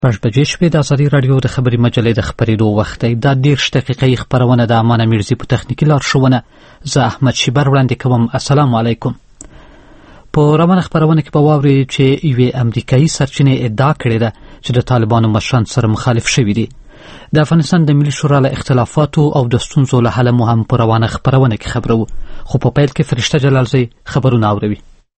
بجې شپې د ازادي راډیو د خبري مجلې د خبرېدو وخت دی. دا 10 دقیقې خبرونه د امانه میرزي په تخنیکي لارښوونه زه احمد شیبر وړاندې کوم. السلام علیکم. په روانه خبرونه کې به واورئ چې یوې امریکایي سرچینې ادعا کړې ده چې د طالبانو مشران سره مخالف شوي دي. د افغانستان د ملي شورا له اختلافاتو او د ستونزو له حله مو هم په روانه خبرونه کې خبرو، خو په پیل کې فرشته جلالزی خبرونه اوروي.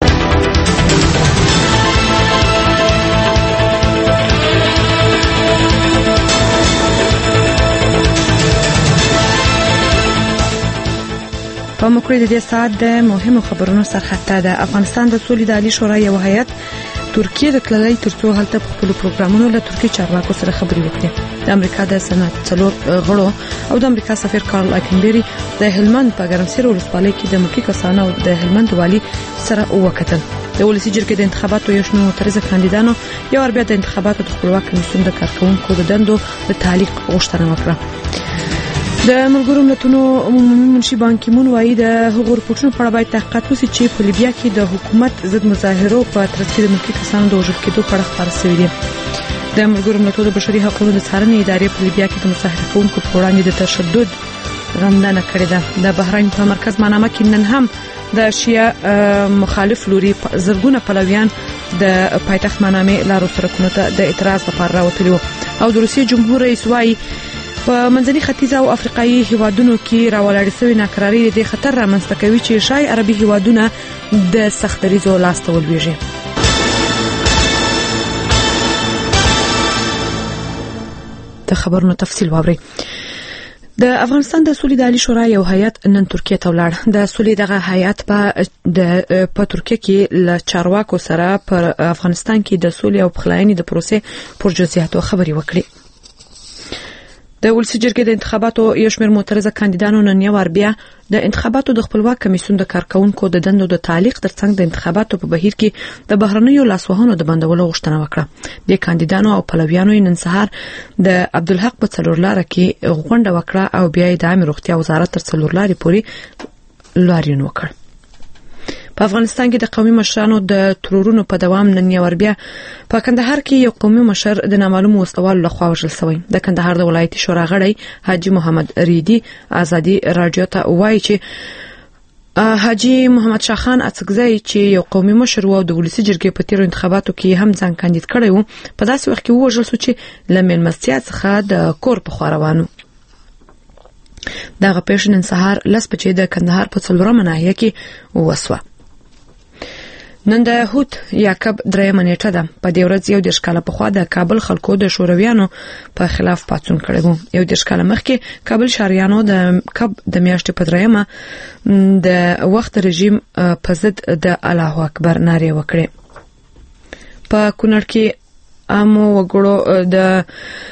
په مکرې د دې ساعت د مهمو خبرونو سرخطه ده. افغانستان د سولې د عالی شورا یو هیئت ترکیه د تللی ترڅو هلته په خپل پروګرامونو له ترکیه چارواکو سره خبرې وکړي. د امریکا د سنات څلور غړو او د امریکا سفیر کارل اکینبری د هلمند په ګرمسیر ولسوالۍ کې د ملکي کسانو او د هلمند والي سره وکتل. د ولسی جرګې د انتخاباتو یو شمېر معترضه کاندیدانو یو بیا د انتخاباتو د خپلواک کمیسیون د کارکونکو د دندو د تعلیق غوښتنه وکړه. د ملګرو ملتونو عمومي منشي بان کی مون وايي د هغو رپورټونو په اړه باید تحقیقات وشي چې په لیبیا کې د حکومت ضد مظاهرو په ترڅ کې د ملکي کسانو د وژل کېدو په اړه خبر شوی دی. د ملګرو ملتونو د بشري حقوقو د څارنې ادارې په لیبیا کې د مظاهره کوونکو په وړاندې د تشدد غندنه کړې ده. د بحرین په مرکز منامه کې نن هم د شیعه مخالف لوري زرګونه پلویان د پایتخت منامه لارو سرکونو ته د اعتراض لپاره راوتلي وو. او د روسیې جمهور رئیس وايي په منځني ختیځ او افریقایي هیوادونو کې راولاړې شوې ناکراري د خطر رامنځته کوي چې شای عربي هیوادونه د سخت دریځو لاس ته ولويږي. د خبرونو تفصیل واورئ. د افغانستان د سولې د عالی شورا یو هیئت نن ترکیه ته ولاړ. د سولې دغه هیئت په ترکیه کې له چارواکو سره پر افغانستان کې د سولې او پخلاینې د پروسې پر جزئیاتو خبرې وکړي. د ولسی جرګې د انتخاباتو یو شمېر معترضه کاندیدانو نن یو بیا د انتخاباتو د خپلواک کمیسیون د کارکونکو د دندو د تعلیق ترڅنګ د انتخاباتو په بهیر کې د بهرنیو لاسوهنو د بندولو غوښتنه وکړه. د کاندیدانو او پلویانو نن سهار د عبدالحق په څلورلاره کې غونډه وکړه او بیا د عامه روغتیا وزارت تر څلورلارې پورې لاریون وکړ. په افغانستان کې د قومي مشرانو د ترورونو په دوام نن یو بیا په کندهار کې یو قومي مشر د نامعلوم وسوال لخوا وژل شوی. د کندهار د ولایتي شورا غړی حاجی محمد ریدی ازادي رادیو ته وایي چې حاجی محمد شاخان اڅکزی چې یو قومي مشر و د ولسی جرګې په تیرو انتخاباتو کې هم ځان کاندید کړی و په داسې وخت کې وژل شو چې لمن مستیا څخه د کور په خوا روانو. دغه پیښه نن سهار لس بجې د کندهار په څلورمه ناحیه کې وسوه. نن د هوت یعقوب درېمه نیټه ده. په دې ورځ یو 10 کاله پخوا د کابل خلکو د شورویانو په خلاف پاڅون کړی وو. یو 10 کاله مخکې کابل شهریانو د کب د میاشتې په درېمه د وخت رژیم په ضد د الله اکبر نارې وکړې. په کونړ کې عامو وګړو د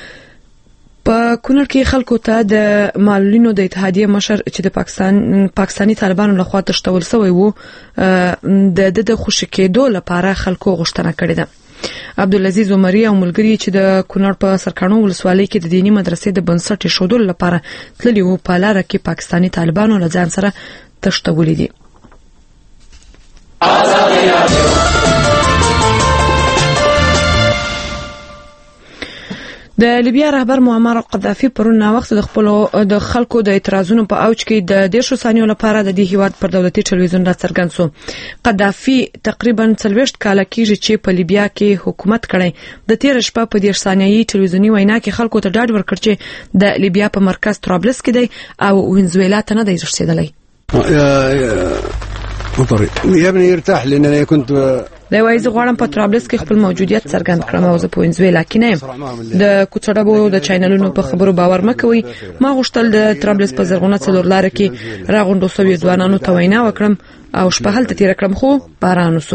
کونړ کې خلکو ته د معلولینو د اتحادیه مشر چې د پاکستانی طالبانو لخوا تشتول شوی وو د خوشی کېدو لپاره خلکو غوښتنه کړې ده. عبدالعزیز عمری او ملګری چې د کونړ په سرکانو ولسوالۍ کې د دینی مدرسې د بنسټ ایښودلو لپاره تللی وو په لاره کې پاکستانی طالبانو له ځان سره تشتولې دي. د لیبیا رهبر معمر قذافي پرون وخت د خپل د خلکو د اعتراضونو په اوج کې د 10 ثانیو لپاره د دې هیواد پر دولتي ټلویزیون را څرګند شو. قذافي تقریبا 40 کال کېږي چې په لیبیا کې حکومت کړی. د 13 شپه په 10 ثانیې ټلویزیونی وینا کې خلکو ته ډاډ ورکړ چې د لیبیا په مرکز طرابلس کې دی او وینزویلا ته نه دی رسیدلی. يا ابني يرتاح لان انا كنت دا وایي زه غواړم په طرابلس کې خپل موجودیت څرګند کړم او زه په وینزویلا کې نه یم. د کوڅړبو د چینلونو په خبرو باور مکوئ. ما غوښتل د طرابلس په زرغونه څلورلاره کې راغونډو شوي ځوانانو ته وینا وکړم او شپه هلته تېره کړم خو باران وسو.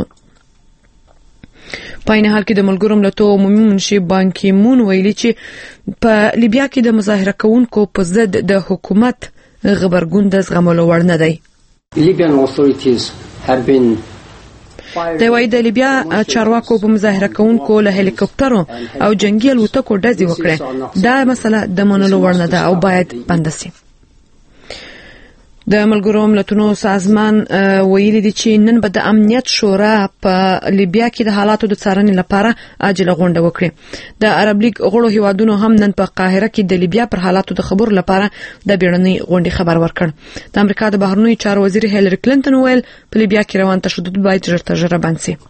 په عین حال کې د ملګرو ملتونو عمومي منشي بان کی مون ویلي چې په لیبیا کې د مظاهره کوونکو په ضد د حکومت غبرګون د زغملو وړ نه دی. Libyan authorities have been د وای د لیبیا چارواکو په مظاهره کوونکو له هلیکوپټرو او جنگي الوتکو ډزې وکړې. دا مسله د منلو وړ نه ده او باید بند شي. د ملګرو ملتونو سازمان ویلي دی چې نن به د امنیت شورا په لیبیا کې د حالاتو د څارنې لپاره عاجله غونډه وکړي. د عرب لیگ غړو هیوادونو هم نن په قاهره کې د لیبیا پر حالاتو د خبرو لپاره د بیړنۍ غونډې خبر ورکړ. د امریکا د بهرنیو چارو وزیر هیلری کلینټن ویل په لیبیا کې روان تشدد باید ژر تر ژره بند شي.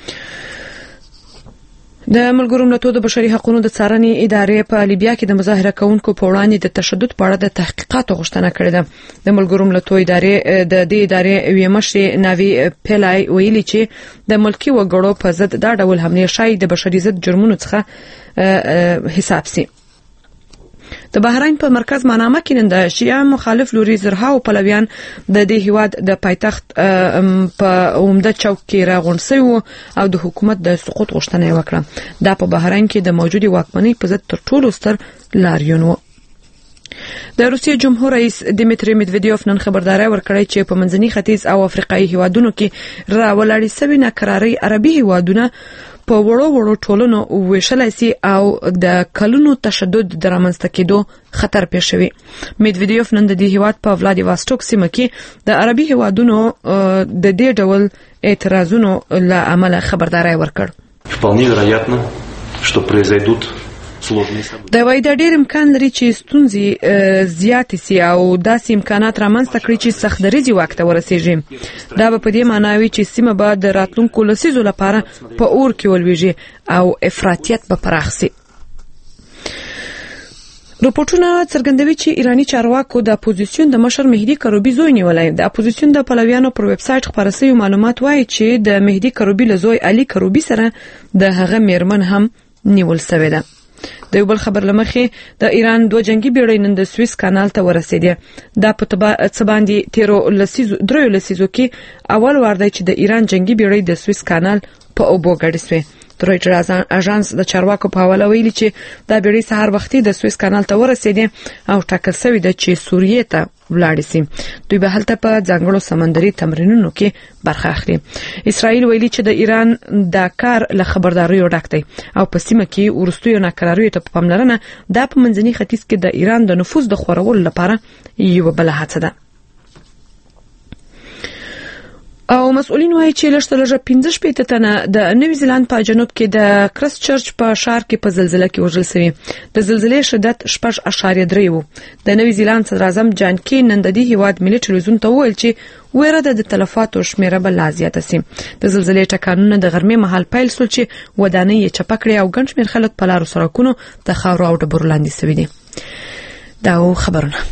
د ملګرو ملتونو د بشري حقوقو د څارنې ادارې په لیبیا کې د مظاهره کوونکو په وړاندې د تشدد په اړه د تحقیقاتو غوښتنه کړې ده. د ملګرو ملتونو ادارې د دې ادارې ویمشي ناوی پیلای ویلي چې د ملکی وګړو په ضد دا ډول حمله شای د بشري ضد جرمونو څخه حساب سي. د بحرین په مرکز منامه کې نن د شیعه مخالف لوري زرهاو پلویان د دې هیواد د پایتخت په عمده چوک کې راغونډ شوي او د حکومت د سقوط غوښتنه وکړه. دا په بحرین کې د موجودي واکمنۍ په ضد تر ټولو ستر لاریون و. د روسیې جمهور رئیس دیمیتری میدویدیوف نن خبرداري ورکړې چې په منځني ختیځ او افریقایي هیوادونو کې راولاړې سوي ناکراري عربي هیوادونه په وړو ټولنو ویشلای سي او د کلونو تشدد درامنځته کېدو خطر پیښ شوی. میدویدیوف نن د دې هیواد په ولادیواستوک سیمه کې د عربي هیوادونو د دې ډول اعتراضونو له امله خبرداري ورکړ. Вполне вероятно, что произойдут د وای د ډیر امکان لري چې ستونزې زیات سي او داسې امکانات رامنځته کړي چې سختدریزي وخت ورسیږي. دا به په دې معنی وي چې سیمه به د راتلونکو لسیزو لپاره په اور کې ولويږي او افراطیت به پراخ سي. رپورټونه څرګندوي چې ایرانی چارواکو د اپوزیسیون د مشر مهدي کروبي زوی نیولای. د اپوزیسیون د پلویانو پر ویب سټ خبر شوی معلومات وایي چې د مهدي کروبي له زوی علي کروبي سره د هغه میرمن هم نیول شوی ده. د یو بل خبر لمخې د ایران دوه جنگي بیړۍ نن د سویس کانال ته ورسېدې. دا په څه باندې درې لسیزو کې اول وار دی چې د ایران جنگي بیړۍ د سویس کانال په اوبو ګډ شوې. رویټرز اژانس د چارواکو په حواله ویلي چې دا بیړۍ سهار وختي د سویس کانال ته ورسېدې او ټاکل شوی ده چې سوریې ته ولاړ شي. دوی به هلته په ځانګړو سمندري تمرینونو کې برخه اخلي. اسرائیل ویلي چې د ایران دا کار له خبرداریو ډک دی او په سیمه کې ورستیو ناکراریو ته پاملرنه د په منځني ختیځ کې د ایران د نفوذ د خورولو لپاره یو بل هڅه ده. او مسؤلین وایي چې لږ 15 تنه د نیوزیلند په جنوب کې د کرست چرچ په ښار کې په زلزلې کې وژل شوي. د زلزلې شدت 6.3 و. د نیوزیلند صدر اعظم جان کی نن د دې هیواد ملي ټلویزیون ته وویل چې ویره د تلفاتو شمیره به لا زیاته سي. د زلزلې ټکانونه د غرمې مهال پیل شول چې ودانۍ یې چپه کړې او ګڼ شمېر خلک په لارو سړکونو د خاورو او ډبرو لاندې شوي دي. دا خبرونه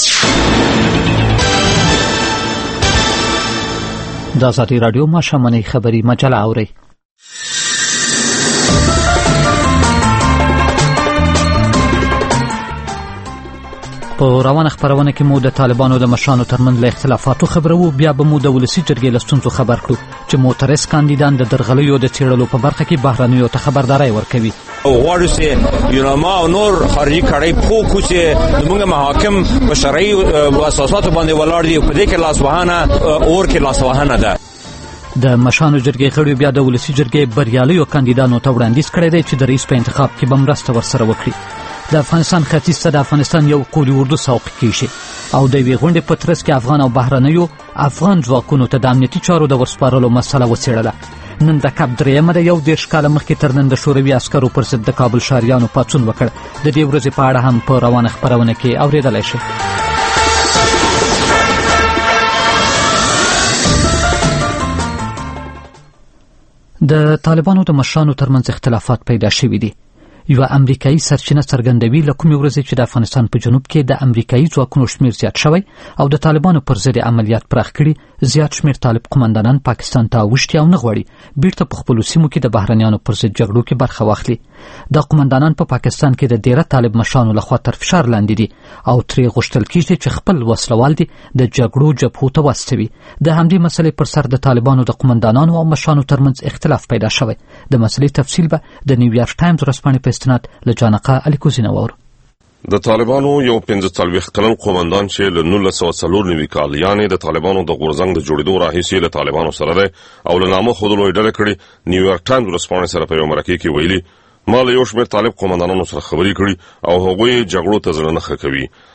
د ازادي رادیو ماشومنۍ خبری مجله اوري. په روانه خبرونه کې مو د طالبانو د مشرانو ترمنځ له اختلافاتو خبرو. بیا به مو د ولسی جرګې له ستونزو خبر کړو چې معترض کاندیدان د درغلیو د څېړلو په برخه کې بهرنیو ته خبرداري ورکوي. غواړو چې یوناما او نور خارجي کړي پوکو چې موږ محاکم په شرعي اساساتو باندې ولاړ دي. په دې کې لاسوهانه اور کې لاسوهانه ده. د مشرانو جرګې غړي بیا د ولسی جرګې بریالیو کاندیدانو ته وړاندیز کړی دی چې د رئیس په انتخاب کې به مرسته ورسره وکړي. د افغانستان ختیځ ته د افغانستان یو قولي اردو سوق کیږي او د یوې غونډې په ترڅ کې افغان او بهرنیو افغان ځواکونو ته د امنیتي چارو د ورسپارلو مسله وڅېړله. نن د کب درېیمه د 21 کاله مخکې تر نن د شوروي عسکرو پر ضد د کابل ښاریانو پاڅون وکړ. د دې ورځې په اړه هم په روانه خبرونه کې اورېدلی شئ. د طالبانو د مشرانو ترمنځ اختلافات پیدا شوي دي. یو امریکایي سرچینه څرګندوي له کومې ورځې چې د افغانستان په جنوب کې د امریکایي ځواکونو شمیر زیات شوی او د طالبانو پر ضد عملیات پراخ کړي، زیات شمیر طالب قومندانان پاکستان ته اوښتي او نه غواړي بیرته په خپلو سیمو کې د بهرنیانو پر ضد جګړو کې برخه واخلي. دا قومندانان په پاکستان کې د ډیره طالب مشرانو لخوا تر فشار لاندې دي او ترې غوښتل کېږي چې خپل وسلوال دي د جګړو جبهو ته واستوي. د همدې مسلې پر سر د طالبانو د قومندانانو او مشرانو ترمنځ اختلاف پیدا شوی. د مسلې تفصیل به د نیویارک ټایمز ورځپاڼې په استناد له جانقه الیکوزینه واورو. د طالبانو یو 45 کلن قومندان چې له 1994 کال یعنی د طالبانو د غورځنګ د جوړېدو راهیسې له طالبانو سره دی او له نامه خودلو یې ډډه کړې. نیویارک ټایمز ورځپاڼې سره په یو مرکه کې ویلي ما له یو شمېر طالب قومندانانو سره خبرې کړې او هغوی جګړو ته زړه نه ښه کوي.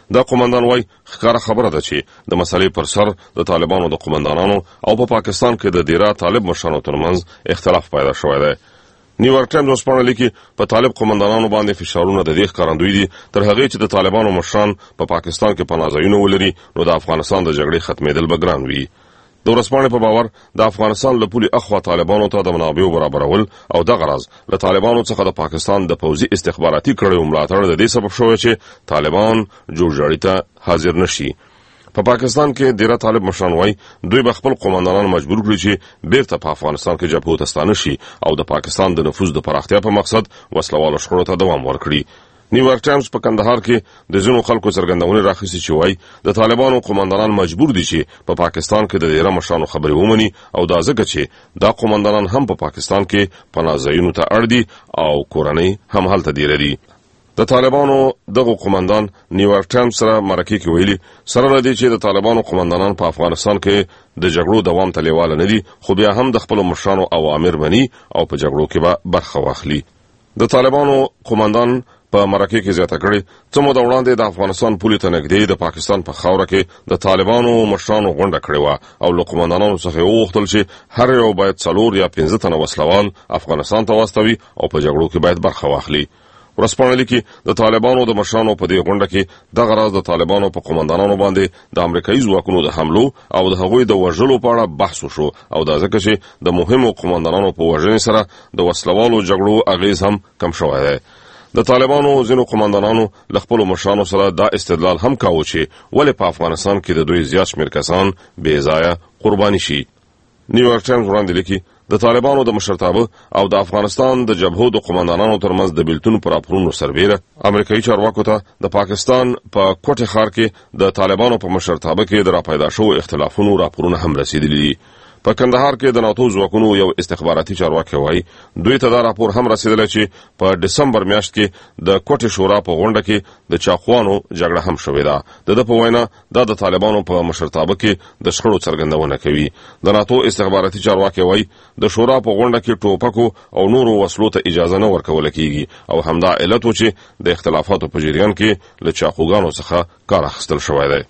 دا قومندان وای ښکاره خبره ده چې د مسلې پر سر د طالبانو د قومندانانو او په پاکستان کې د دیره طالب مشرانو ترمنځ اختلاف پیدا شوی دی. نیویارک ټایمز ورسپانه لیکي په طالب قومندانانو باندې فشارونه د دې ښکارندوی دي تر هغې چې د طالبانو مشران په پاکستان کې پناه ځایونه ولري نو د افغانستان د جګړې ختمېدل به ګران وي. د ورځپاڼې په باور د افغانستان له پولې اخوا طالبانو ته د منابعو برابرول او دغه راز له طالبانو څخه د پاکستان د پوځي استخباراتي کړیو ملاتړ د دې سبب شوی چې طالبان جوړجاړي ته حاضر نشي. په پاکستان کې دیره طالب مشران وای دوی به خپل قومندانان مجبور کړي چې بیرته په افغانستان کې جبهو ته ستانه شي او د پاکستان د نفوذ د پراختیا په مقصد وسلوالو شخړو ته دوام ورکړي. نیویارک ټایمز په کندهار کې د ځینو خلکو څرګندونې راخیستې چې وای د طالبانو قومندانان مجبور دي چې په پاکستان کې د دیره مشرانو خبرې ومني او دا ځکه چې دا قومندانان هم په پاکستان کې پناه ځایونو ته اړ دي او کورنۍ هم هلته دیره دي. د طالبانو دغه قومندان نیویارک ټایمز سره مرکه کې ویلي سره لدی چې د طالبانو قومندانان په افغانستان کې د جګړو دوام ته لیواله نه دي خو بیا هم د خپل مشرانو اوامر مني او په جګړو کې به برخه واخلي. د طالبانو قومندان په مرکه کې زیاته کړې څه موده وړاندې د افغانستان پولې ته نږدې د پاکستان په خاوره کې د طالبانو مشرانو غونډه کړې وه او له قومندانانو څخه یې وغوښتل چې هر یو باید 4 یا 5 تنه وسلوال افغانستان ته واستوي او په جګړو کې باید برخه واخلي. ورځپاڼه لیکي د طالبانو د مشرانو په دې غونډه کې دغه راز د طالبانو په قومندانانو باندې د امریکایي ځواکونو د حملو او د هغوی د وژلو په اړه بحث وشو او دا ځکه چې د مهمو قومندانانو په وژنې سره د وسلوالو جګړو اغیز هم کم شوی دی. د طالبانو ځینو قومندانانو له خپلو مشرانو سره دا استدلال هم کاوه چې ولې په افغانستان کې د دوی زیات شمېر کسان بې ځایه قرباني شي. نیویارک ټایمز وړاندې لیکي د طالبانو د مشرتابه او د افغانستان د جبهو د قومندانانو ترمنځ د بیلتون پر راپورونو سربیره امریکایي چارواکو ته د پاکستان په کوټه ښار کې د طالبانو په مشرتابه کې د راپیدا شوو اختلافونو راپورونه هم رسیدلي دي. په کندهار کې د ناتو ځواکونو یو استخباراتي چارواکي وایي دوی ته دا راپور هم رسیدلی چې په دسمبر میاشت کې د کوټې شورا په غونډه کې د چاخوانو جګړه هم شوې ده. د ده په وینا دا د طالبانو په مشرتابه کې د شخړو څرګندونه کوي. د ناتو استخباراتي چارواکي وایي د شورا په غونډه کې ټوپکو او نورو وسلو ته اجازه نه ورکول کیږي او همدا علت و چې د اختلافاتو په جریان کې له چاقوګانو څخه کار اخیستل شوی دی.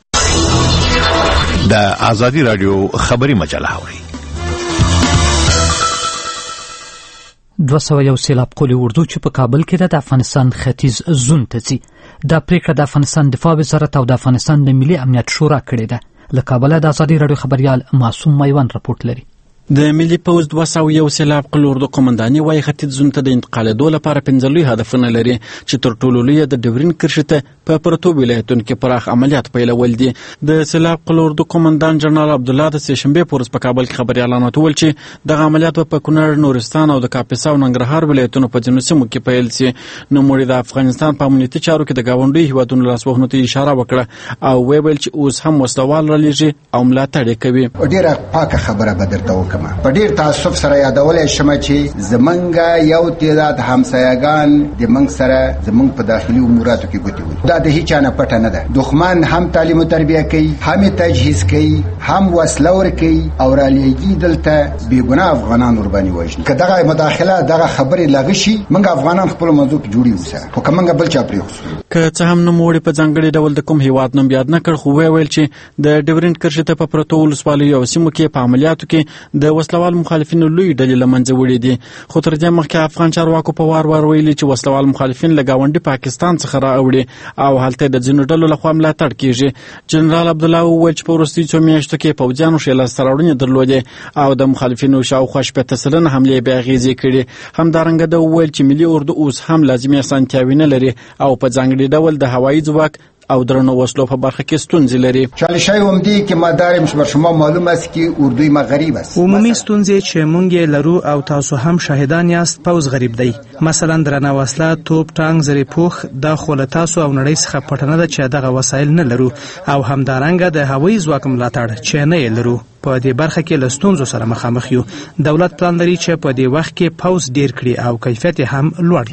د آزادی رادیو خبری مجله اوري 201 سیلاب قولی اردو چې په کابل کې د افغانستان ختیځ زون ته ځي. دا پریکړه د افغانستان دفاع وزارت او د افغانستان د ملي امنیت شورا کړې ده. له کابل د آزادی رادیو خبريال معصوم میوان راپورټ لري. د ملي پوز 201 سیلاب قلور د قومنداني وای ختیځ زون ته د انتقالېدو لپاره 15 لوی هدفونه لري چې تر ټولو لوی د ډیورین کرښې ته په پرتو ولایتونو کې پراخ عملیات پیلول دي. د سیلاب قلور د قومندان جنرال عبد الله د سهشنبه پورس په کابل کې خبريالانو ته ول چې د عملیات په کونړ، نورستان او د کاپیسا او ننګرهار ولایتونو په ځینو سیمو کې پیل شي. نو موږ د افغانستان په امنیتي چارو کې د گاونډي هیوادونو لاسوهنو ته اشاره وکړه او ویل چې اوس هم وسلوال را لېږي او ملاتړ کوي. ډیره پاکه خبره بدرته وکم. په ډیر تاسف سره یادولای شم چې زمنګ یو تعداد همسایگان د منګ سره زمنګ په داخلي اموراتو کې ګوتې وي. دا د هیڅ نه پټه نه ده. دښمن هم تعلیم او تربیه کوي، هم تجهیز کوي، هم وسله ورکوي او را لېږي دلته بیګناه افغانان ور باندې وژني. که دغه مداخله دغه خبرې لغې شي موږ افغانان خپل موضوع کې جوړي وسه خو کومه بل چا پرې خو که څه هم نوموړي په ځانګړي ډول د کوم هیواد نوم یاد نه کړ خو ویل چې د ډیورین کرښې ته په پرتو ولسوالیو او سیمو کې په عملیاتو کې د وسلوال مخالفینو لوی ډلې له منځه وړي دي. خو تر دې مخکې افغان چارواکو په وار ویلي چې وسلوال مخالفین له ګاونډي پاکستان څخه راوړي او هلته د ځینو ډلو لخوا ملاتړ کیږي. جنرال عبد الله وویل چې په وروستیو څو میاشتو کې پوځیانو ښې لاسته راوړنې درلودې او د مخالفینو شاوخوا 80 سلنه حملې بې اغېزې کړي. همدارنګه ده وویل چې ملي اردو اوس هم لازمي اسانتیاوې نه لري او په ځانګړي ډول د هوایي ځواک او درنو وسلو په برخه کې ستونزې لري. چالشای ومدي کې مدارم شما معلومه است که اردوی ما غریب است. عمومي ستونزې چې مونږ لرو او تاسو هم شاهدان یاست پوز غریب دی. مثلا درنه وسله، توپ، ټانک، زری پوخ د خول تاسو او نړۍ څخه پټنه ده چې دغه وسایل نه لرو او همدارنګه د هوایي ځواک ملاتړ چې نه لرو. په دې برخه کې له ستونزو سره مخامخ یو. دولت پلان لري چې په دې وخت کې پوځ ډیر کړي او کیفیت هم لوړ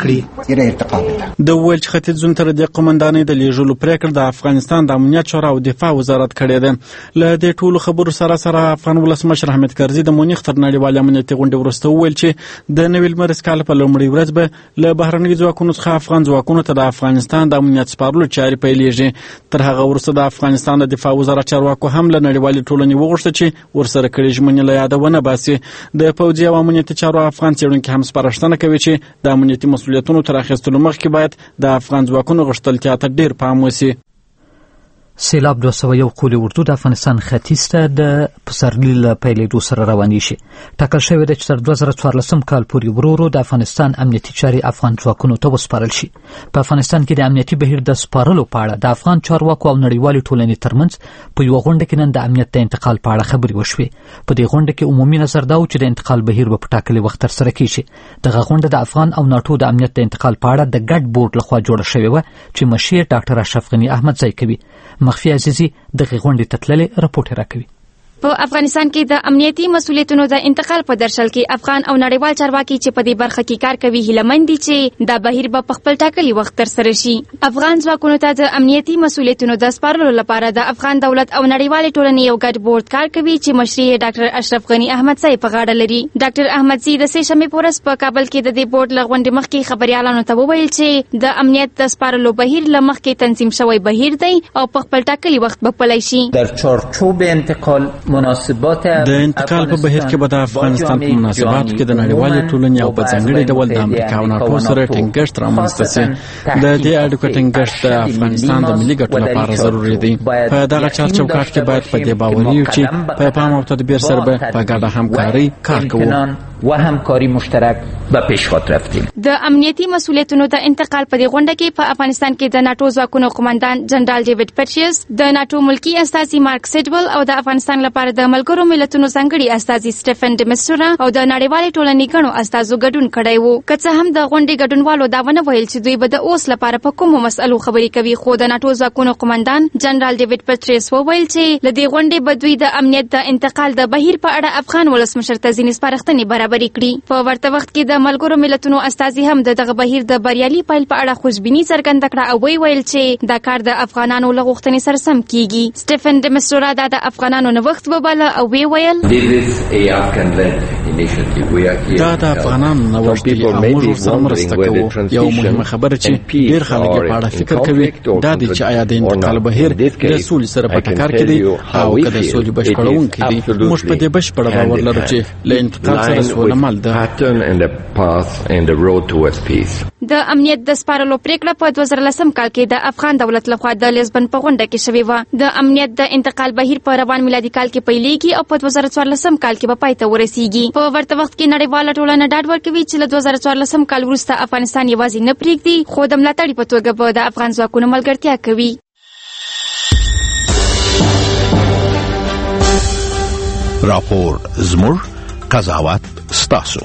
کړي. د ویل چې ختیځون تر د قومندانۍ د لیږلو پریکړه د افغانستان د امنیت شورا او دفاع وزارت کړې ده. له دې ټولو خبرو سره افغان ولسمشر حامد کرزي د مونیخ تر نړیوال امنیتي غونډې وروسته وویل چې د نوي لمریز کال په لومړۍ ورځ به له بهرنیو ځواکونو څخه افغان ځواکونو ته د افغانستان د امنیت سپارلو چارې پیلېږي. تر هغه وروسته د افغانستان د دفاع وزارت چارواکو هم له نړیوالې ټولنې وغوښته چې ورسره کړي ژمنې له یاده ونه باسي. د پوځي او امنیتي چارو افغان څېړونکي هم سپارښتنه کوي چې د امنیتي مسؤلیتونو تر اخیستلو مخکې باید د افغان ځواکونو غښتلتیا ته ډېر پام وشي. سیلاب 201 قول اردو د افغانستان ختیځ ته د پسرلي له پیلېدو سره روانې شي. ټاکل شوې ده چې تر 2014 کال پورې ورو ورو د افغانستان امنیتي چارې افغان ځواکونو ته وسپارل شي. په افغانستان کې د امنیتي بهیر د سپارلو په اړه د افغان چارواکو او نړیوالې ټولنې ترمنځ په یوه غونډه کې نن د امنیت د انتقال په اړه خبرې وشوې. په دې غونډه کې عمومي نظر دا و چې د انتقال بهیر به په ټاکلي وخت ترسره کیږي. دغه غونډه د افغان او ناټو د امنیت د انتقال په اړه د ګډ بورډ لخوا جوړه شوې وه چې مشر ډاکټر اشرف غني احمدزی کوي. مخفي عزیزي دغه غونډې ته تللې راپورټ راکوي. په افغانستان کې د امنیتي مسؤلیتونو د انتقال په درشل کې افغان او نړیوال چارواکي چې په دې برخه کې کار کوي هیلهمند دي چې دا بهیر به په خپل ټاکلي وخت ترسره شي. افغان ځواکونو ته د امنیتي مسؤلیتونو د سپارلو لپاره د افغان دولت او نړیوالې ټولنې یو ګډ بورډ کار کوي چې مشر یې ډاکټر اشرف غني احمدزی په غاړه لري. ډاکټر احمدزی د سه شنبې په ورځ په کابل کې د دې بورډ له غونډې مخکې خبريالانو ته وویل چې د امنیت د سپارلو بهیر له مخکې تنظیم شوی بهیر دی او په خپل ټاکلي وخت به پلی شي. در چارچوب انتقال مناسبات د انتقال په بهیر کې به د افغانستان په مناسباتو کې د نړیوالې ټولنې او په ځانګړي ډول د امریکا او ناټو سره ټینګښت رامنځته شي. د دې اړیکو ټینګښت د افغانستان د ملي ګټو لپاره ضروري دی. په دغه چارچوکاټ کې باید په دې باور یو چې په پام او تدبیر سره به په ګډه همکاري کار کوو و همکاری مشترک به پیشخط رفتیم. د امنیتي مسؤلیتونو د انتقال په دې غونډه کې په افغانستان کې د ناټو ځواکونو قومندان جنرال ډیوډ پیټریس، د ناټو ملکی استازي مارک سیډول او د افغانستان لپاره د ملګرو ملتونو ځانګړي استازي سټیفن ډیمسټورا او د نړیوالې ټولنې غنو استازو ګډون کړی وو. که څه هم د غونډې ګډونوالو دا ونه ویل چې دوی به د اوس لپاره په کومو مسئلو خبرې کوي، خو د ناټو ځواکونو قومندان جنرال ډیوډ پیټریس وویل چې له دې غونډې به دوی د امنیت د انتقال د بهیر په اړه افغان ولسمشر ته ځینې سپارښتنې برابرې کړي. په ورته وخت کې د ملګرو ملتونو استازي هم دغه بهیر د بریالي پیل په اړه خوشبیني څرګنده کړه او ویل چې دا کار د افغانانو له غوښتنې سره سم کیږي. سټیفن ډیمسټورا د افغانانو نوښت وباله او ویل دا د افغانانو نوښت دی او موږ ورسره مرسته کوو. یو مهمه خبره چې ډېر خلک په اړه فکر کوي دا دی چې آیا د انتقال بهیر د سولې سره په ټکر کې دی او که د سولې بشپړونکی دی. موږ په دې بشپړ باور لرو چې له انتقال سره سوله مل ده. د امنیت د سپارلو پریکړه په 2010 کال کې د افغان دولت لخوا د لیزبن په غونډه کې شوې و. د امنیت د انتقال بهیر په روان میلادي کال کې پیلېږي او په 2014 کال کې به پای ته ورسیږي. په ورته وخت کې نړیواله ټولنه ډاډ ورکوي چې له 2014 کال وروسته افغانستان یوازې نه پرېږدي خو د ملاتړي په توګه به د افغان ځواکونو ملګرتیا کوي. راپور زموږ قضاوت ستاسو.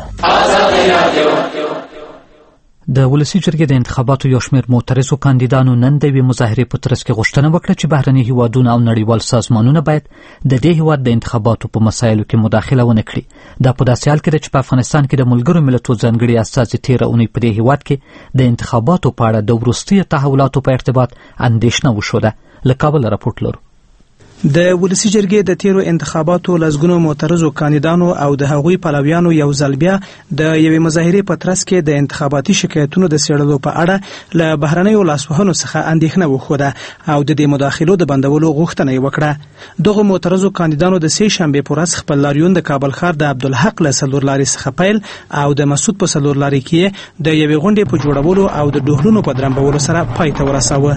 د ولسی جرګې د انتخاباتو یو شمېر معترضو کاندیدانو نن د یوې مظاهرې په ترڅ کې غوښتنه وکړه چې بهرني هیوادونه او نړیوال سازمانونه باید د دې هیواد د انتخاباتو په مسایلو کې مداخله ونه کړي. دا په داسې حال کې ده چې په افغانستان کې د ملګرو ملتونو ځانګړي استازي تېره اونۍ په دې هیواد کې د انتخاباتو په اړه د وروستیو تحولاتو په ارتباط اندېښنه وښوده. له کابل راپورټ لرو. د ولسی جرګې د تیرو انتخاباتو لسګونو معترضو کاندیدانو او د هغوی پلویانو یو ځل بیا د یوې مظاهرې په ترڅ کې د انتخاباتي شکایتونو د څېړلو په اړه له بهرنیو لاسوهنو څخه اندېښنه وښوده او د دې مداخلو د بندولو غوښتنه یې وکړه. دغو معترضو کاندیدانو د سې شنبې په ورځ خپل لاریون د کابل ښار د عبدالحق له څلورلارې څخه پیل او د مسعود په څلورلارې کې د یوې غونډې په جوړولو او د ډهلونو په درنبولو سره پای ته ورساوه.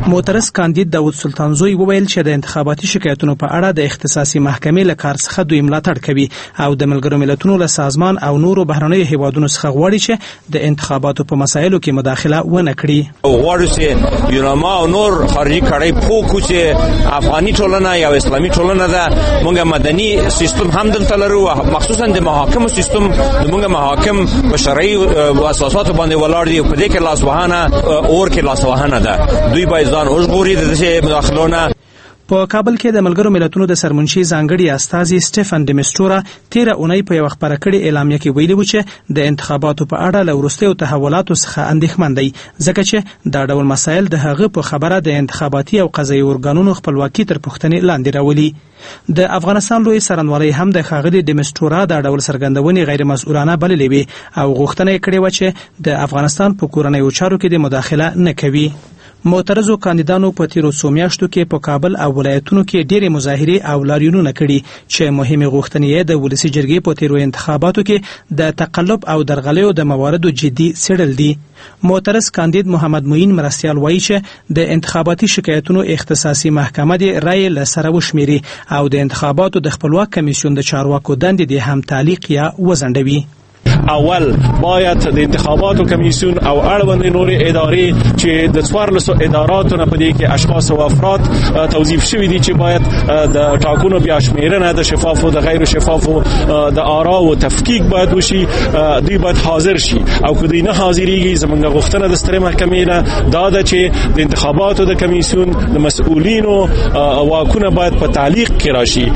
معترض کاندید داود سلطانزوی وویل چې د انتخاباتي شکایتونو په اړه د اختصاصي محکمې له کار څخه دوی ملاتړ کوي او د ملګرو ملتونو له سازمان او نورو بهرنیو هیوادونو څخه غواړي چې د انتخاباتو په مسایلو کې مداخله ونه کړي. غواړو چې یوناما او نور خارجي کړي پوکو چې افغاني ټولنه یا اسلامي ټولنه ده، موږ مدني سیستم هم دلته لرو، مخصوصا د محاکم سیستم موږ محاکم په شرعي اساسات باندې ولاړ دي، په دې کې لاسوهانه اور کې لاسوهانه ده، دوی باید ځان وژغوري د دې مداخلونه. په کابل کې د ملګرو ملتونو د سرمنشي ځانګړي استازي سټيفن ډیمسټورا 13 اونۍ په یو خبره کړي اعلامیه کې ویلي و چې د انتخاباتو په اړه له وروستیو تحولاتو څخه اندېښمن دی، ځکه چې دا ډول مسایل د هغه په خبره د انتخاباتي او قضایي ارګانونو خپلواکي تر پوښتنې لاندې راولي. د افغانستان لوی څارنوالۍ هم د ښاغلي ډیمسټورا دا ډول څرګندونې غیر مسؤلانه بللې وي او غوښتنه یې کړې و چې د افغانستان په کورنیو چارو کې د مداخله نه کوي. معترضو کاندیدانو په تیرو څو میاشتو کې په کابل او ولایتونو کې ډېرې مظاهرې او لاریونونه کړي چې مهمه غوښتنې یې د ولسي جرګې په تیرو انتخاباتو کې د تقلب او درغلیو د مواردو جدي څېړل دي. معترض کاندید محمد معین مرستیال وایي چې د انتخاباتي شکایتونو اختصاصي محکمه د رای له سره وشمیري او د انتخاباتو د خپلواک کمیسیون د چارواکو دندې د هم تعلیق یا وزندوي. اول باید د انتخاباتو کمیسیون او اړوند نورې ادارې چې د 14 اداراتو نه پدې کې اشخاص او افراد توظیف شوي دي چې باید د ټاکنو بیا شمیرنه د شفاف او د غیر شفاف د آرا او تفکیک باید وشي، دوی باید حاضر شي او که دوی نه حاضرېږي زموږ غوښتنه د سترې محکمې نه دا ده چې د انتخاباتو د کمیسیون د مسؤلینو واکونه باید په تعلیق کې راشي.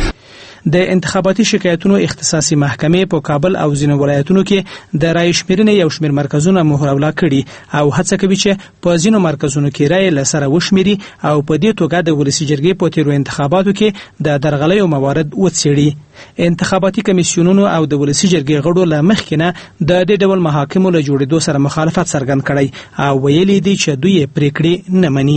د انتخاباتي شکایتونو اختصاصي محکمې په کابل او ځینو ولایتونو کې د رای شمیرنې یو شمېر مرکزونه مهرولله کړي او هڅه کوي چې په ځینو مرکزونو کې رای له سره وشمیري او په دې توګه د ولسي جرګې په تیرو انتخاباتو کې د درغلیو موارد وڅېړي. انتخاباتي کمیسیونونو او د ولسي جرګې غړو له مخکې نه د دې ډول محاکمو له جوړېدو سره مخالفت څرګند کړی او ویلي دي چې دوی پریکړې نه مني.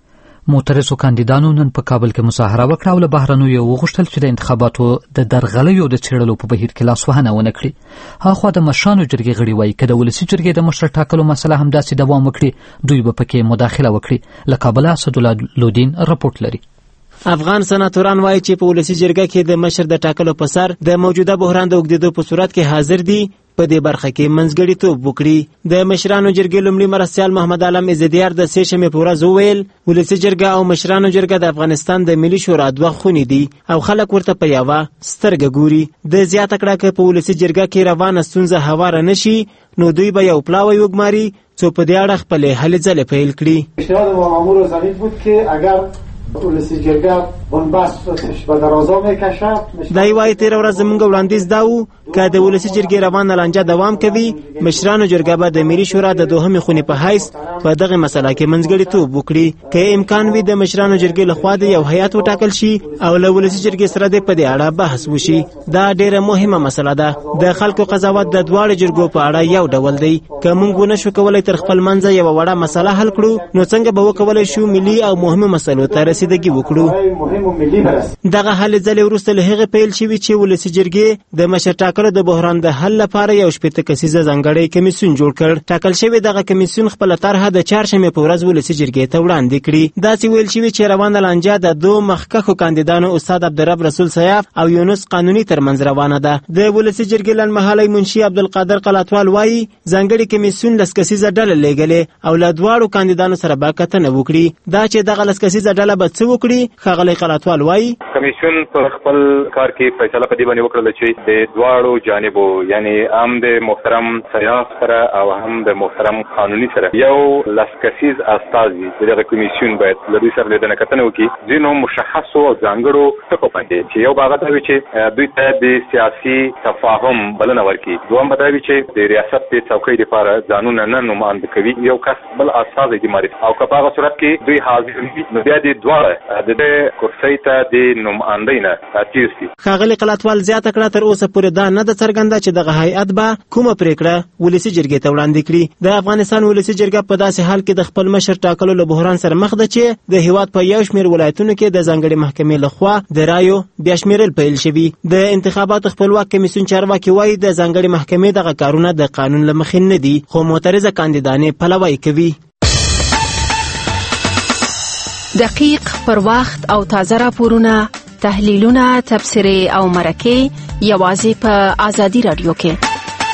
معترضو کاندیدانو نن په کابل کې مظاهره وکړه او له بهرنیو وغوښتل چې د انتخاباتو د درغلیو د څېړلو په بهیر کې لاسوهنه ونه کړي. هاخوا د مشرانو جرګې غړي وایي که د ولسي جرګې د مشر ټاکلو مسله همداسې دوام وکړي دوی به پکې مداخله وکړي. له کابله اسدالله لودین رپورټ لري. افغان سناتوران وایي چې په ولسي جرګه کې د مشر د ټاکلو په سر د موجوده بحران د اوږدېدو په صورت کې حاضر دي په دې برخه کې منځګړیتوب وکړي. د مشرانو جرګې لومړي مرستیال محمد عالم عزدیار د 3 شنبې په ورځ وویل ولسي جرګه او مشرانو جرګه د افغانستان د ملي شورا دوه خونې دي او خلک ورته په یوه سترګه ګوري. د زیاته کړه که په ولسي جرګه کې روانه ستونزه هواره نشي نو دوی به یو پلاوی وګماري څو په دې اړه خپلې هلې ځلې پیل کړي. پیشنهاد مامور زمین بود که اگر ولسي جرګه بنبست به درازا میکشد. دای وایي 13 ورځ زموږ وړاندیز دا و که د ولسي جرګې روانه لانجه دوام کوي مشرانو جرګه به د ملي شورا د دوهمې خونې په حیث په دغه مسله کې منځګړیتوب وکړي. که امکان وي د مشرانو جرګې لخوا د یو هیئت وټاکل شي او له ولسي جرګې سره د په دې اړه بحث وشي. دا ډیره مهمه مسله ده. د خلکو قضاوت د دواړو جرګو په اړه یو ډول دی. که موږ ونه شو کولی تر خپل منځه یوه وړه مسله حل کړو نو څنګه به وکولی شو ملي او مهمو مسلو ته رسیدګي وکړو. دغه هلې ځلې وروسته له هغې پیل شوي چې ولسي جرګې د مشر ټاکلو د بحران د حل لپاره یو 80 کسیزه ځانګړی کمیسیون جوړ کړ. ټاکل شوی دغه کمیسیون خپله طرحه د 4 شنبې په ورځ ولسي جرګې ته وړاندې کړي. داسې ویل شوي چې روانه لانجه د دوه مخکښو کاندیدانو استاد عبدالرب رسول سیاف او یونس قانوني ترمنځ روانه ده. د ولسي جرګې لنډمهالی منشي عبدالقادر قلاتوال وایي ځانګړي کمیسیون 10 کسیزه ډله لېږلې او له دواړو کاندیدانو سره به کتنه وکړي. دا چې دغه 10 کسیزه ډله به څه وکړي ښاغلی قلاتوال وایي کمیسیون په خپل کار کې فیصله په دې باندې وکړله چې د دواړو جانبو یعنی هم د محترم سیاف سره او هم د محترم قانوني سره یو 10 کسیز استازي دغه کمیسیون باید له دوی سره لیدنه کتنه وکړي ځینو مشخصو او ځانګړو ټکو باندې چې یو به هغه دا وي چې دوی ته د سیاسي تفاهم بلنه ورکړي. دویم به دا وي چې د ریاست د څوکۍ لپاره ځانونه نه نماینده کوي یو کس بل استازی دي معرفي او که په هغه صورت کې دوی حاضر وي نو بیا د دواړه د کرسۍ ته د نمایندۍ نه تیر شي. ښاغلي قلاتوال زیاته کړه تر اوسه پورې دا نه ده څرګنده چې دغه هیئت به کومه پرېکړه ولسي جرګې ته وړاندې کړي. د افغانستان ولسي جرګه په داسې حال کې د خپل مشر ټاکلو له بحران سره مخ ده چې د هیواد په یو شمېر ولایتونو کې د ځانګړې محکمې لخوا د رایو بیا شمیرل پیل شوي. د انتخاباتو خپلواک کمیسیون چارواکي وایي د ځانګړې محکمې دغه کارونه د قانون له مخې نه دي خو معترضه کاندیدانې پلوی کوي. دقیق، پر وخت او تازه راپورونه، تحلیلونه، تبصرې او مرکې یوازې په آزادي رادیو کې.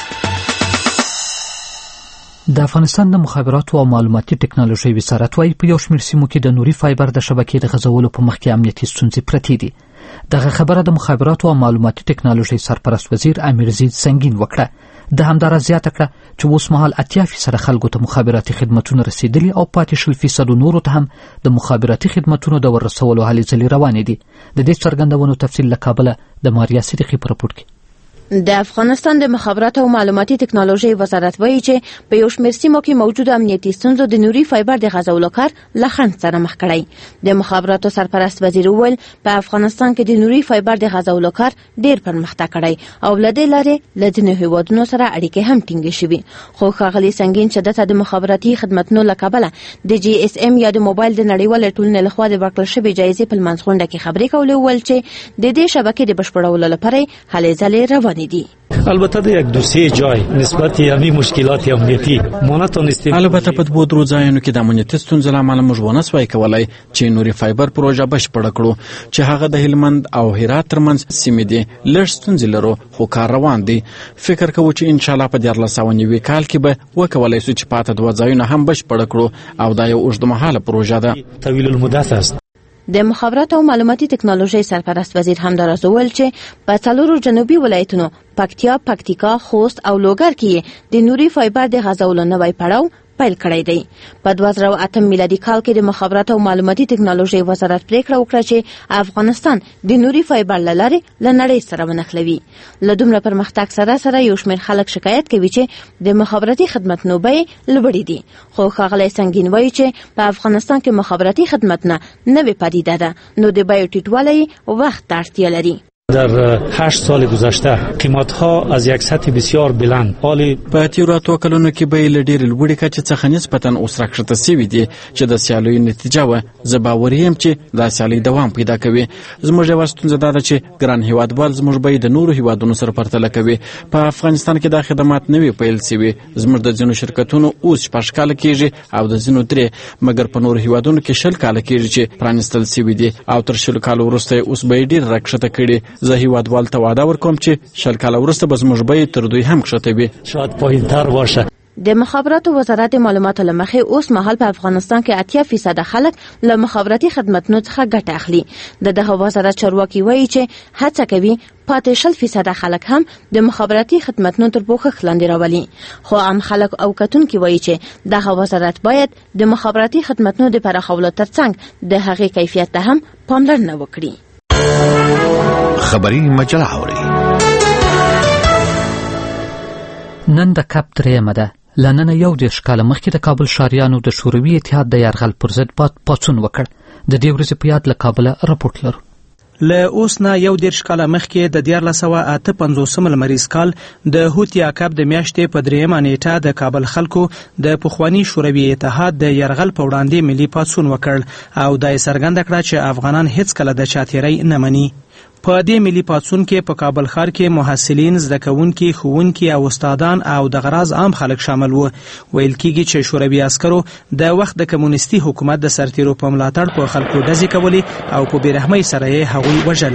د افغانستان د مخابراتو او معلوماتي ټکنالوژۍ وزارت وايي په یو شمېر سیمو کې د نوري فایبر د شبکې د غځولو په مخ کې امنیتي ستونزې پرتې دي. دغه خبره د مخابراتو او معلوماتي ټکنالوژۍ سرپرست وزیر امیرزید سنگین وکړه. د همدارا زیاته کړه چې اوس مهال 80% خلکو ته مخابراتي خدمتونه رسیدلي او پاتې 20% نورو ته هم د مخابراتي خدمتونو د ورسولو هلې ځلې روانې دي. د دې څرګندونو تفصیل له کابله د ماریا صدیقي په راپور کې. د افغانستان د مخابراتو او معلوماتي ټکنالوژۍ وزارت وایي چې په یو شمېر سیمو کې موجود امنیتي ستونزو د نوري فایبر د غځولو کار له خنډ سره مخ کړی. د مخابراتو سرپرست وزیر وویل په افغانستان کې د نوري فایبر د غځولو کار ډېر پرمختګ کړی او له دې لارې له ځینو هیوادونو سره اړیکې هم ټینګې شوې. خو ښاغلي سنگین چې دته د مخابراتي خدمتونو له کبله د جی اس ام یا د موبایل د نړیوالې ټولنې لخوا د ورکړل شوې جایزې په لمانځ غونډه کې خبرې کولې، وویل چې د دې شبکې د بشپړولو لپاره هلې ځلې روانې دي. البته د یک دوسیه جای نسبت یعنی مشکلات امنیتی ما نتونستیم. البته په دوه درو ځایونو کې د امنیتي ستونزو له امله موږ ونه سوای کولای چې نوري فایبر پروژه بشپړه کړو چې هغه د هلمند او هرات ترمنځ سیمې دي. لږ ستونزې لرو خو کار روان دی. فکر کوو چې ان شاء الله په 2019 کال کې به وکولای شو چې پاته دوه ځایونه هم بشپړه کړو او دا یو اوږدمهاله پروژه ده. طویل المدت است. د مخابراتو او معلوماتي ټکنالوژۍ سرپرست وزیر همداراز وویل چې په 4 جنوبي ولایتونو پکتیا، پکتیکا، خوست او لوګر کې د نوري فایبر د غځولو نوی پړاو پیل کړی دی. په 2008 میلادي کال کې د مخابراتو او معلوماتي ټکنالوژۍ وزارت پریکړه وکړه چې افغانستان د نوري فایبر له لارې له نړۍ سره ونښلوي. له دومره پرمختګ سره یو شمېر خلک شکایت کوي چې د مخابراتي خدمتونو بیې لوړې دي. خو ښاغلی سنگین وایي چې په افغانستان کې مخابراتي خدمتونه نوې پدیده ده، نو د بیو ټیټوالی وخت ته اړتیا لري. در 8 سال گذشته قیمت‌ها از یک سطح بسیار بلند عالی په تیرو اتو کلونو کې به له ډېر لوړې کچې څخه نسبتاً اوس راکښته شوي دي چې د سیالیو نتیجه وه. زه باوري یم چې دا سیالي دوام پیدا کوي. زموږ یوه ستونزه دا ده چې ګران هیوادوال زموږ بیې د نورو هیوادونو سره پرتله کوي. په افغانستان کې دا خدمات نوي پیل شوي. زموږ د ځینو شرکتونو اوس 6 کاله کېږي او د ځینو 3، مګر په نورو هیوادونو کې 20 کاله کېږي چې پرانیستل شوي دي او تر 20 کاله وروسته اوس به ډېر راکښته کړي. زه هیوادوال ته وعده ورکوم چې 20 کاله وروسته به زموږ بیې تر دوی هم کښته وي. شاید پایین‌تر باشه. د مخابراتو وزارت معلوماتو له مخې اوس مهال په افغانستان کې 80% خلک له مخابراتي خدمتونو څخه ګټه اخلي. دغه وزارت چارواکي وایي چې هڅه کوي پاتې 20% خلک هم د مخابراتي خدمتونو تر پوښښ لاندې راولي. خو عام خلک او کتونکي وایي چې دغه وزارت باید د مخابراتي خدمتونو د پراخولو ترڅنګ د هغې کیفیت ته هم پاملرنه وکړي. خبری مجله اوري. نن د کپ 3 ده. لننه 11 کاله مخکې د کابل ښاریانو د شوروي اتحاد د یرغل پر ضد پاڅون وکړ. د دې ورځې په یاد له کابله راپورټ لرو. له اوس نه 11 کاله مخکې د 1958 لمریز کال د هوتي عقب د میاشتې په 3 نیټه د کابل خلکو د پخوانی شوروي اتحاد د یرغل په وړاندې ملي پاڅون وکړ او دا یې څرګنده کړه چې افغانان هیڅ کله د چاتیرۍ نه مني. په دې ملي پاڅون کې په کابل ښار کې محصلین، زده کوونکي، ښوونکي او استادان او د غراض عام خلک شامل وو. ویل کېږي چې شوروي عسکرو د وخت د کمونیستي حکومت د سرتیرو په ملاتړ په خلکو ډزې کولې او په بېرحمۍ سره یې هغوی وژل.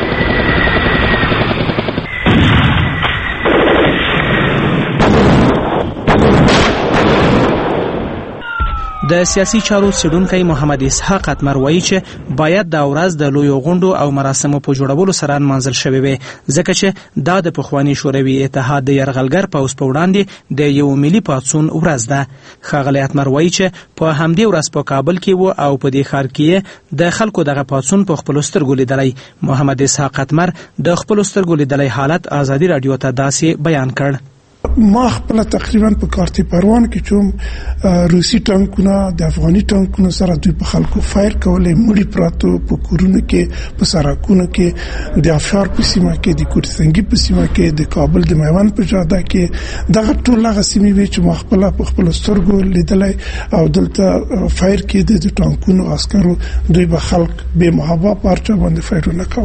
د سیاسي چارو څېړونکی محمد اسحاق اتمر وایي چې باید دا ورځ د لویو غونډو او مراسمو په جوړولو سره نمانځل شوې وي، ځکه چې دا د پخواني شوروي اتحاد د یرغلګر پوځ په وړاندې د یو ملي پاڅون ورځ ده. ښاغلی اتمر وایي چې په همدې ورځ په کابل کې و او په دې ښار کې د خلکو دغه پاڅون په خپلو سترګو لیدلی. محمد اسحاق اتمر د خپلو سترګو لیدلی حالت آزادي راډیو ته داسې بیان کړ. ما خپل تقریبا په کارتي پروان کې چوم روسي ټانکونه د افغاني ټانکونو سره دوی په خلکو فایر کولې، مړي پراتو په کورونو کې، په سړکونو کې، د افشار په سیمه کې، د کوټسنګي په سیمه کې، د کابل د میوان په جاده کې، دغه ټول هغه سیمې وي چې ما خپل سترګو لیدلای او دلته فایر کې د ټانکونو عسکرو دوی به خلک به محبه پارچه باندې فایرونه کوي.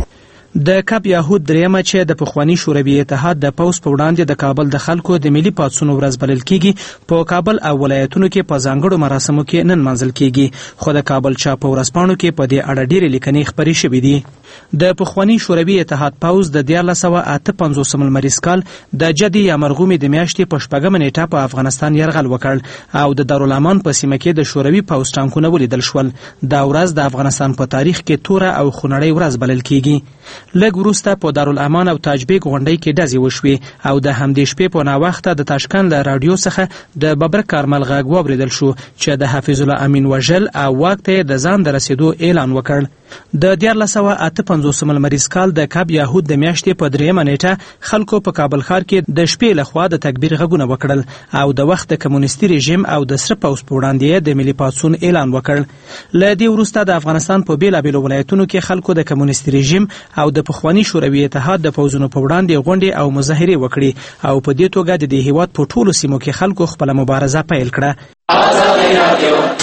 د کپ یهود دریمه چې د پخوانی شوروي اتحاد د پوز په وړاندې د کابل د خلکو د ملي پاڅون ورځ بلل کیږي په کابل او ولایتونو کې په ځانګړو مراسمو کې نن منځل کیږي خو د کابل چاپ ورځپاڼو کې په دې اړه ډېرې لیکنې خپرې شوې دي د پخوانی شوروي اتحاد پوز د 1958 لمریز کال د جدي یا مرغومي د میاشتې په 4 نیټه په افغانستان یرغل وکړ او د دارالامان په سیمه کې د شوروي پوز ټانکونه ولیدل شول دا ورځ د افغانستان په تاریخ کې توره او خونړۍ ورځ بلل کیږي لږ وروسته په دارالامان او تاجبیک غونډۍ کې ډزې وشوې او د همدې شپې په ناوخته د تاشکند له راډیو څخه د ببرک کارمل غږ واوریدل شو چې د حفیظ الله امین وژل او واک ته د ځان د رسیدو اعلان وکړ د 1958 لمریز کال د کاب یهود د میاشتې په 3 نیټه خلکو په کابل ښار کې د شپې لخوا د تکبیر غږونه وکړل او د وخت د کمونیستي رژیم او د سره پوز په وړاندې د ملي پاڅون اعلان وکړ له دې وروسته د افغانستان په بیلابیلو ولایتونو کې خلکو د کمونیستي رژیم او د پخوانی شوروي اتحاد د پوزونو په وړاندې غونډې او مظاهرې وکړي او په دې توګه د دې هیواد په ټولو سیمو کې خلکو خپل مبارزه پیل کړه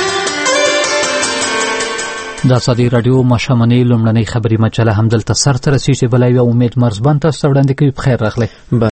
د ازادي راډیو ماشوماني لومړنۍ خبري مجله همدلته سرته رسیږي بلای او امید مرزبان تاسو وړاندې کوي. بخیر راغلی.